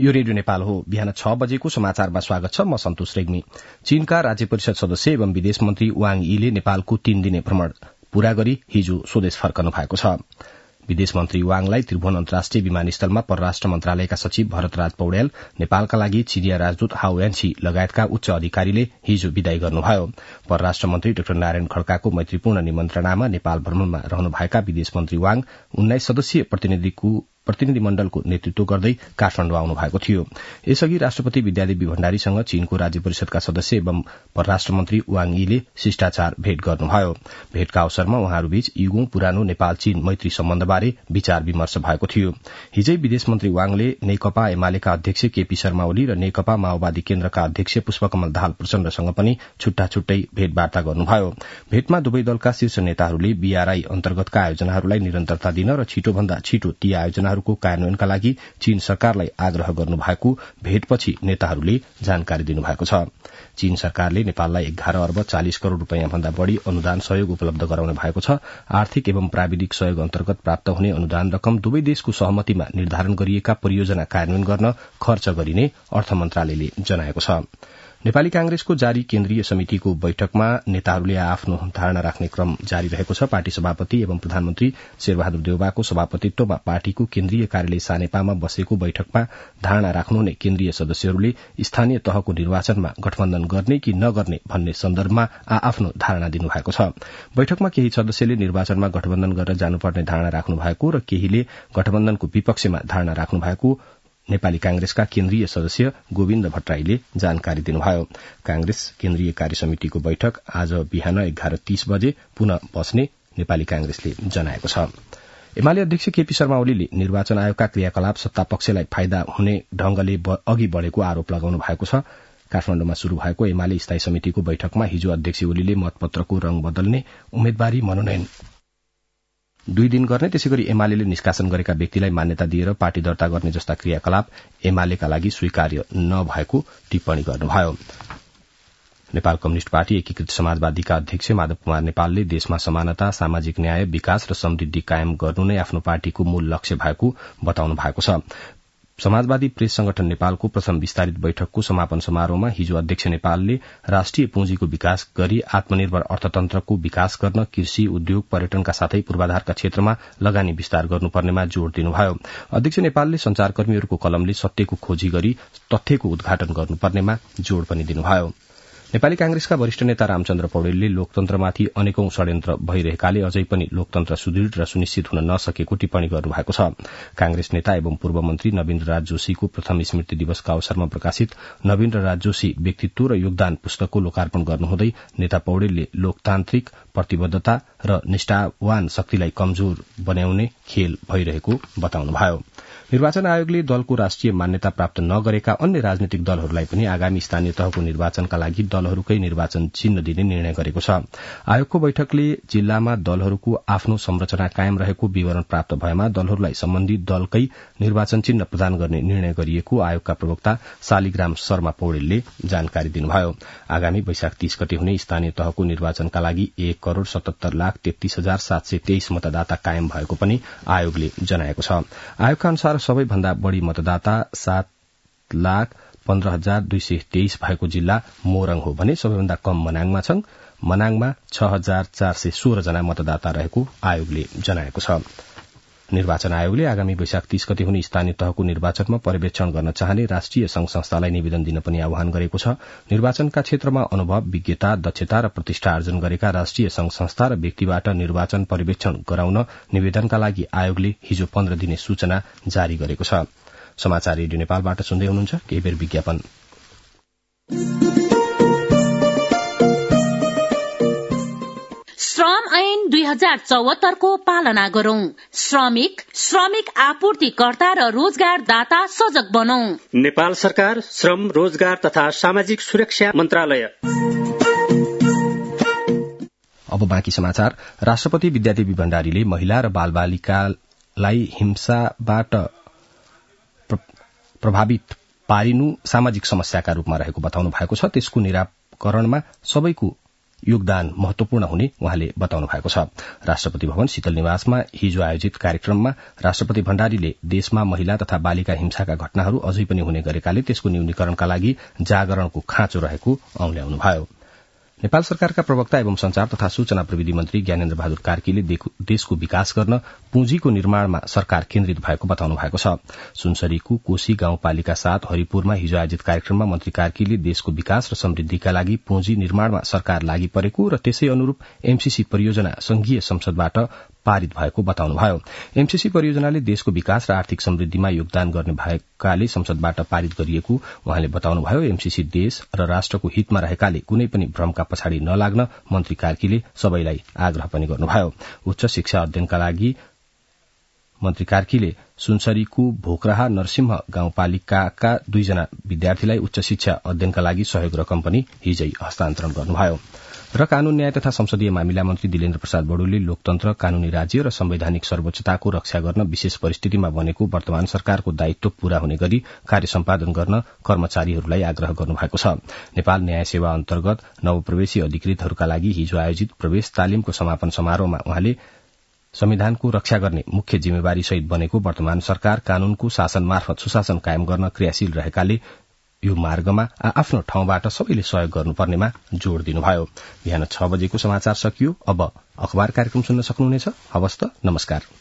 यो रेडियो नेपाल हो। बिहान 6 बजेको समाचारमा स्वागत छ। म सन्तोष रेग्मी। चीनका राज्य परिषद सदस्य एवं विदेश मन्त्री वाङ यीले नेपालको 3 दिने भ्रमण पूरा गरी हिजो स्वदेश फर्कनु भएको छ। विदेश मन्त्री वाङलाई त्रिभुवन अन्तर्राष्ट्रिय विमानस्थलमा परराष्ट्र मन्त्रालयका सचिव भरतराज पौड्याल, नेपालका लागि चिनिया राजदूत हाउ यान्सी लगायतका उच्च अधिकारीले हिजो विदाई गर्नुभयो। परराष्ट्र मन्त्री डाक्टर नारायण खड्काको मैत्रीपूर्ण निमन्त्रणामा नेपाल भ्रमणमा रहनुभएका विदेश मन्त्री वाङ 19 सदस्यीय प्रतिनिधिमण्डलको नेतृत्व गर्दै काठमाण्डु आउनु भएको थियो। यसअघि राष्ट्रपति विद्यादेवी भण्डारीसँग चीनको राज्य परिषदका सदस्य एवं परराष्ट्र मन्त्री वाङ यीले शिष्टाचार भेट गर्नुभयो। भेटका अवसरमा उहाँहरूबीच युगौं पुरानो नेपाल चीन मैत्री सम्बन्धबारे विचार विमर्श भएको थियो। हिजै विदेश मन्त्री वाङले नेकपा एमालेका अध्यक्ष केपी शर्मा ओली र नेकपा माओवादी केन्द्रका अध्यक्ष पुष्पकमल दाहाल प्रचण्डसँग पनि छुट्टा छुट्टै भेटवार्ता गर्नुभयो। भेटमा दुवै दलका शीर्ष नेताहरूले बीआरआई अन्तर्गतका आयोजनाहरूलाई निरन्तरता दिन र छिटोभन्दा छिटो ती आयोजनाहरूको कार्यान्वयनका लागि चीन सरकारलाई आग्रह गर्नुभएको भेटपछि नेताहरूले जानकारी दिनुभएको छ। चीन सरकारले नेपाललाई 11 अर्ब 40 करोड़ रूपियाँ भन्दा बढ़ी अनुदान सहयोग उपलब्ध गराउने भएको छ। आर्थिक एवं प्राविधिक सहयोग अन्तर्गत प्राप्त हुने अनुदान रकम दुवै देशको सहमतिमा निर्धारण गरिएका परियोजना कार्यान्वयन गर्न खर्च गरिने अर्थ मन्त्रालयले जनाएको छ। नेपाली कांग्रेसको जारी केन्द्रीय समितिको बैठकमा नेताहरूले आफ्नो धारणा राख्ने क्रम जारी रहेको छ। पार्टी सभापति एवं प्रधानमन्त्री शेरबहादुर देउवाको सभापतित्वमा पार्टीको केन्द्रीय कार्यालय सानेपामा बसेको बैठकमा धारणा राख्नुहुने केन्द्रीय सदस्यहरूले स्थानीय तहको निर्वाचनमा गठबन्धन गर्ने कि नगर्ने भन्ने सन्दर्भमा आफ्नो धारणा दिनुभएको छ। बैठकमा केही सदस्यले निर्वाचनमा गठबन्धन गरेर जानुपर्ने धारणा राख्नु भएको र केहीले गठबन्धनको विपक्षमा धारणा राख्नु भएको नेपाली कांग्रेसका केन्द्रीय सदस्य गोविन्द भट्टराईले जानकारी दिनुभयो। कांग्रेस केन्द्रीय कार्य समितिको बैठक आज बिहान 11:30 बजे पुनः बस्ने नेपाली कांग्रेसले जनाएको छ। एमाले अध्यक्ष केपी शर्मा ओलीले निर्वाचन आयोगका क्रियाकलाप सत्तापक्षलाई फाइदा हुने ढंगले अघि बढ़ेको आरोप लगाउनु भएको छ। काठमाण्डुमा शुरू भएको एमाले स्थायी समितिको बैठकमा हिजो अध्यक्ष ओलीले मतपत्रको रंग बदल्ने, उम्मेद्वारी मनोनयन 2 दिन गर्ने, त्यसैगरी एमाले निष्कासन गरेका व्यक्तिलाई मान्यता दिएर पार्टी दर्ता गर्ने जस्ता क्रियाकलाप एमालेका लागि स्वीकार्य नभएको टिप्पणी गर्नुभयो। नेपाल कम्युनिष्ट पार्टी एकीकृत समाजवादीका अध्यक्ष माधव कुमार नेपालले देशमा समानता, सामाजिक न्याय, विकास र समृद्धि कायम गर्नु नै आफ्नो पार्टीको मूल लक्ष्य भएको बताउनु भएको छ। समाजवादी प्रेस संगठन नेपालको प्रथम विस्तारित बैठकको समापन समारोहमा हिजो अध्यक्ष नेपालले राष्ट्रिय पुँजीको विकास गरी आत्मनिर्भर अर्थतन्त्रको विकास गर्न कृषि, उद्योग, पर्यटनका साथै पूर्वाधारका क्षेत्रमा लगानी विस्तार गर्नुपर्नेमा जोड़ दिनुभयो। अध्यक्ष नेपालले संचारकर्मीहरूको कलमले सत्यको खोजी गरी तथ्यको उद्घाटन गर्नुपर्नेमा जोड़ पनि दिनुभयो। नेपाली कांग्रेसका वरिष्ठ नेता रामचन्द्र पौडेलले लोकतन्त्रमाथि अनेकौं षड्यन्त्र भइरहेकाले अझै पनि लोकतन्त्र सुदृढ़ र सुनिश्चित हुन नसकेको टिप्पणी गर्नुभएको छ। कांग्रेस नेता एवं पूर्व मन्त्री नवीन्द्र राज जोशीको प्रथम स्मृति दिवसका अवसरमा प्रकाशित नवीन्द्र राज जोशी व्यक्तित्व र योगदान पुस्तकको लोकार्पण गर्नुहुँदै नेता पौडेलले लोकतान्त्रिक प्रतिबद्धता र निष्ठावान शक्तिलाई कमजोर बनाउने खेल भइरहेको बताउनुभयो। निर्वाचन आयोगले दलको राष्ट्रिय मान्यता प्राप्त नगरेका अन्य राजनीतिक दलहरूलाई पनि आगामी स्थानीय तहको निर्वाचनका लागि दलहरूकै निर्वाचन चिन्ह दिने निर्णय गरेको छ। आयोगको बैठकले जिल्लामा दलहरूको आफ्नो संरचना कायम रहेको विवरण प्राप्त भएमा दलहरूलाई सम्बन्धित दलकै निर्वाचन चिन्ह प्रदान गर्ने निर्णय गरिएको आयोगका प्रवक्ता शालिग्राम शर्मा पौडेलले जानकारी दिनुभयो। आगामी वैशाख 30 गते हुने स्थानीय तहको निर्वाचनका लागि 1,77,33,723 मतदाता कायम भएको पनि आयोगले जनाएको छ। आयोगका अनुसार सबैभन्दा बढ़ी मतदाता 7,15,223 भएको जिल्ला मोरङ हो भने सबैभन्दा कम मनाङमा छन्। मनाङमा 6,416 जना मतदाता रहेको आयोगले जनाएको छ। निर्वाचन आयोगले आगामी वैशाख 30 गते हुने स्थानीय तहको निर्वाचनमा पर्यवेक्षण गर्न चाहने राष्ट्रिय संघ संस्थालाई निवेदन दिन पनि आह्वान गरेको छ। निर्वाचनका क्षेत्रमा अनुभव, विज्ञता, दक्षता र प्रतिष्ठा आर्जन गरेका राष्ट्रिय संघ संस्था र व्यक्तिबाट निर्वाचन पर्यवेक्षण गराउन निवेदनका लागि आयोगले हिजो 15 दिने सूचना जारी गरेको छ। समाचार रेडियो नेपालबाट सुन्दै हुनुहुन्छ। केही बेर विज्ञापन। श्रम ऐन 2074 को पालना गरौं। श्रमिक आपूर्तिकर्ता र रोजगारदाता सजग बनौं। नेपाल सरकार श्रम, रोजगार तथा सामाजिक सुरक्षा मन्त्रालय। अब बाँकी समाचार। राष्ट्रपति विद्यादेवी भण्डारीले महिला र बालबालिकालाई हिंसाबाट प्रभावित पारिनु सामाजिक समस्याका रूपमा रहेको बताउनु भएको छ। त्यसको निराकरणमा सबैको योगदान महत्वपूर्ण हुने उहाँले बताउनु भएको छ। राष्ट्रपति भवन शीतल निवासमा हिजो आयोजित कार्यक्रममा राष्ट्रपति भण्डारीले देशमा महिला तथा बालिका हिंसाका घटनाहरू अझै पनि हुने गरेकाले त्यसको न्यूनीकरणका लागि जागरणको खाँचो रहेको औँल्याउनुभयो। नेपाल सरकारका प्रवक्ता एवं संचार तथा सूचना प्रविधि मन्त्री ज्ञानेन्द्र बहादुर कार्कीले देशको विकास गर्न पुँजीको निर्माणमा सरकार केन्द्रित भएको बताउनु भएको छ। सुनसरीको कोशी गाउँपालिका 7 हरिपुरमा हिजो आयोजित कार्यक्रममा मन्त्री कार्कीले देशको विकास र समृद्धिका लागि पुँजी निर्माणमा सरकार लागि परेको र त्यसै अनुरूप एमसीसी परियोजना संघीय संसदबाट पारित भएको बताउनुभयो। एमसीसी परियोजनाले देशको विकास र आर्थिक समृद्धिमा योगदान गर्ने भएकाले संसदबाट पारित गरिएको उहाँले बताउनुभयो। एमसीसी देश र राष्ट्रको हितमा रहेकाले कुनै पनि भ्रमका पछाडि नलाग्न मन्त्री कार्कीले सबैलाई आग्रह पनि गर्नुभयो। उच्च शिक्षा अध्ययनका लागि मन्त्री कार्कीले सुनसरीको भोकराहा नरसिंह गाउँपालिकाका 2 जना विद्यार्थीलाई उच्च शिक्षा अध्ययनका लागि सहयोग रकम पनि हिजै हस्तान्तरण गर्नुभयो। र कानून न्याय तथा संसदीय मामिला मन्त्री दिलेन्द्र प्रसाद बडोले लोकतन्त्र, कानूनी राज्य र संवैधानिक सर्वोच्चताको रक्षा गर्न विशेष परिस्थितिमा बनेको वर्तमान सरकारको दायित्व पूरा हुने गरी कार्य सम्पादन गर्न कर्मचारीहरूलाई आग्रह गर्नुभएको छ। नेपाल न्याय सेवा अन्तर्गत नवप्रवेशी अधिकृतहरूका लागि हिजो आयोजित प्रवेश तालिमको समापन समारोहमा उहाँले संविधानको रक्षा गर्ने मुख्य जिम्मेवारी सहित बनेको वर्तमान सरकार कानूनको शासन मार्फत सुशासन कायम गर्न क्रियाशील रहेकाले यो मार्गमा आफ्नो ठाउँबाट सबैले सहयोग गर्नुपर्नेमा जोड़ दिनुभयो। बिहान 6 बजेको समाचार सकियो। अब अखबार कार्यक्रम सुन्न सक्नुहुनेछ। हवस् त, नमस्कार।